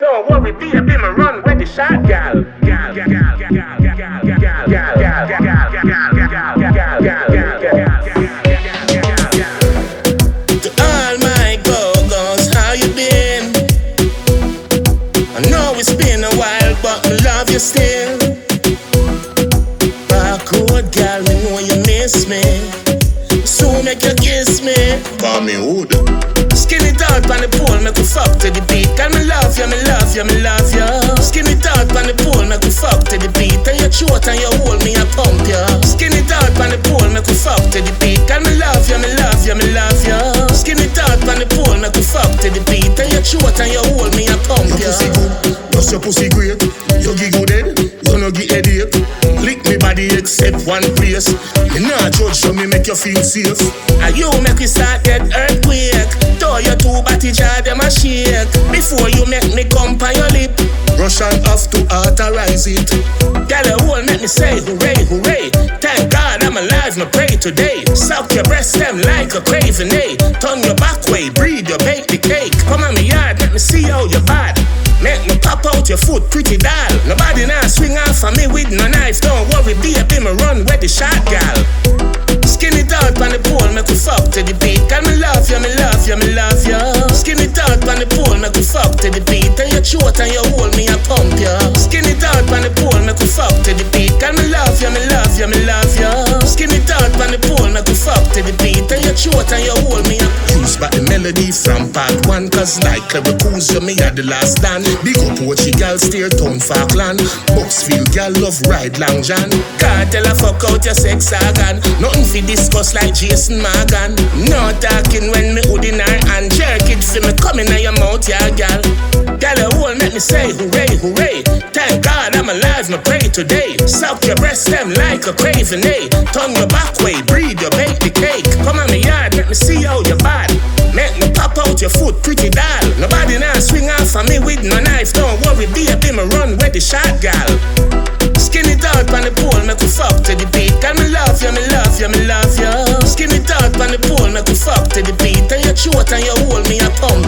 Don't worry, baby, me run where the shot gal. To all my go-go's, how you been? I know it's been a while, but I love you still. Backward gal, me know you miss me. So make you kiss me. Call me Hood. Skin it out on the pole, make we fuck to the beat. Girl, me love you, me love you, me love you. Skin it out on the pole, make we fuck to the beat. And your throat and your hole, me a pump you. Skin it out on the pole, make we fuck to the beat. Girl, me love you, me love you, me love you. Skin it out on the pole, make we fuck to the beat. And your throat and your hole, me a pump you. Your pussy good, plus your pussy great. You giggle dead, you no give headache. Lick me body except one place. Me not judge, so me make you feel safe. And you make me start get earthquake. Throw your two body jar, them a shake. Before you make me come on your lip. Russian have to authorize it. Girl, you whole make me say hooray, hooray. Thank God I'm alive, me pray today. Suck your breast them like a craving, eh. Turn your back way, breathe your bake the cake. Come on me yard, let me see how you bad. Make me pop out your foot, pretty doll. Nobody now swing off on me with no knife. Don't worry, baby, me run where the shot gal. Skin it out on the pole, make we fuck to the beat. Girl, me love you, me love you, me love you. Skin it out on the pole, make we fuck to the beat. And your throat and your hole, me a pump you. Skin it out on the pole, make we fuck to the beat. Girl, me love you, me love you, me love you. Skin it out on the pole, make we fuck to the beat. And your throat and your hole, me a Use by the melody from part 1. Cause like Clever you me had the last stand. Big up Pochi gal, steer town Falkland. Boxfield gal love ride Long John. Can't tell a fuck out your sex organ. Nothing fi discuss like Jason Morgan. No talking when me hood in her and jerk it fi me coming on your mouth, yeah, gal. Gal, you whole make me say hooray, hooray. Thank God I'm alive, me pray today. Suck your breast them like a craving, eh. Turn your back way, breathe your bake the cake. Come on me yard, let me see how you bad. Make me pop out your foot, pretty doll. Nobody now swing off on me with no knife. Don't worry, baby, me run where the shot gal. Skin it out on the pole, make we fuck to the beat. Girl, me love you, me love you, me love you. Skin it out on the pole, make we fuck to the beat. And your throat and your hole, me a pump